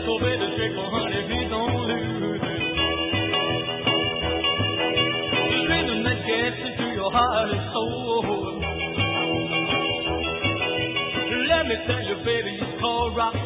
so baby, shake my honey, please don't lose it. The rhythm that gets into your heart and soul. Let me tell you, baby, it's called rock